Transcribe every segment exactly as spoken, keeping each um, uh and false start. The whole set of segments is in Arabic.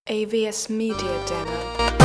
إيه في إس Media Demo.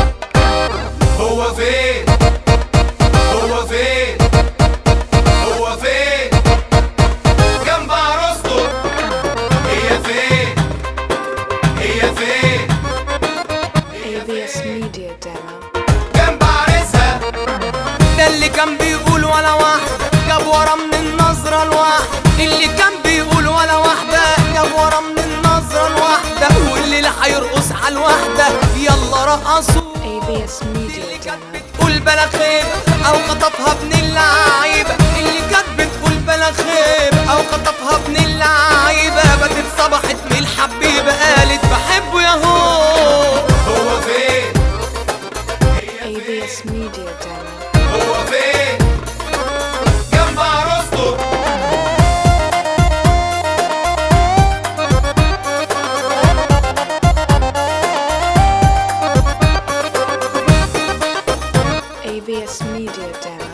هو فين هو فين هو فين جنب عروسته، هي فين هي فين إيه في إس Media Demo. جنب عريسها. ده اللي كان بيقول ولا واحدة جاب ورا من النظرة الواحدة، اللي كان بيقول ولا واحدة جاب ورا من النظرة الواحدة، واللي لا هيرقص على الواحدة يلا رقصوا. إيه في إس Media اللي كانت Demo. بتقول بلا خيب او خطفها ابن اللعيبة، اللي كانت بتقول بلا خيب او خطفها ابن اللعيبة، باتت صبحت من الحبيبة قالت بحبه ياهو. هو فين إيه في إس Media Demo. هو فين جنب عروسته. إيه في إس Media Demo.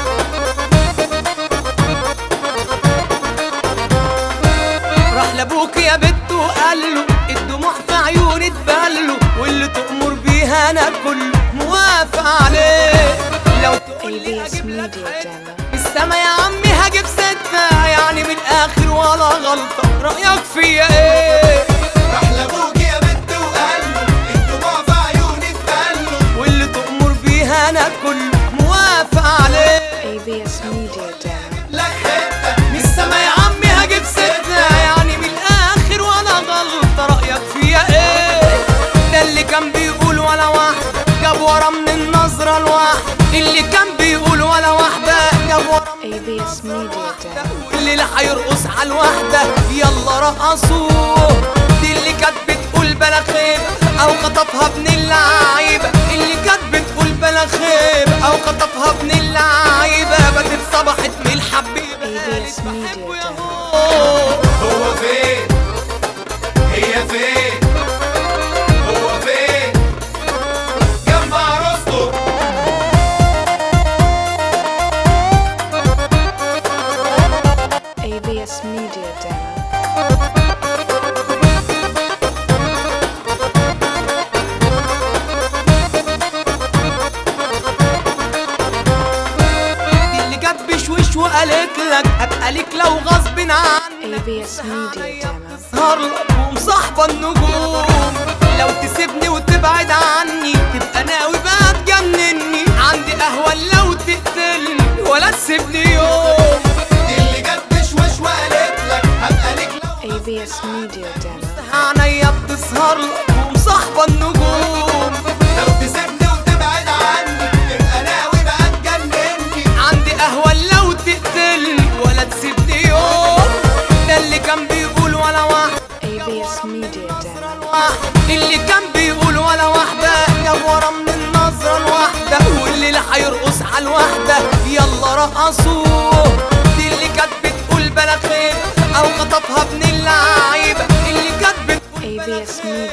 راح لابوك يا بت وقال له الدموع في عيوني تبلوا، واللي تأمر بيها انا كله موافق عليه. لو تقول إيه لي في إس هجيب لك Media حتة Demo. بالسما يا عمي هجيب ستة، يعني من الاخر ولا غلطة، رأيك فيا ايه؟ راح لابوك يا بت وقال له الدموع في عيوني تبلوا، واللي تأمر بيها انا كله موافق عليه. إيه في إس Media Demo. لك حتة من السما يا عمي هجيب ستة، يعني من الآخر ولا غلطة، رأيك فيا إيه؟ ده اللي كان بيقول ولا واحدة جاب ورا من النظرة الواحدة، اللي كان بيقول ولا واحدة جاب ورا من إيه في إس Media Demo. واللي لا هيرقص على الواحدة يلا رقصوه. دي اللي كانت بتقول بلا خيب أو خطفها ابن اللعيبة، اللي كانت بتقول بلا خيب أو خطفها ابن اللعيبة، باتت صبحت من الحبيبة إيه في إس قالت Media بحبه Demo. ياهو. هو فين هي فين هو فين جنب عروسته. إيه في إس Media Demo. دي اللي جت بشوش وقالت لك ابقى ليك لو غصب عني. إيه في إس Media Demo. سهر لك ومصاحبة النجوم، لو تسيبني وتبعد عني تبقى ناوي بقى تجنني، عندي قهوة لو تقتلني ولا تسيبني يوم. دي اللي جت بشوش وقالت لك هبقى ليك لو إيه في إس Media Demo. عينيا بتسهر لك ومصاحبة النجوم، لو تسيبني وتبعد عني تبقى ناوي بقى تجنني. عندي قهوة لو تقتلني ولا تسيبني يوم. ده اللي كان بيقول ولا واحدة إيه في إس Media Demo. اللي كان بيقول ولا واحدة جاب ورا من النظرة الواحدة، واللي لا هيرقص على الواحدة يلا رقصوه. دي اللي كانت بتقول بلا خيب أو خطفها ابن اللعيبة، اللي كانت بتقول إيه في إس Media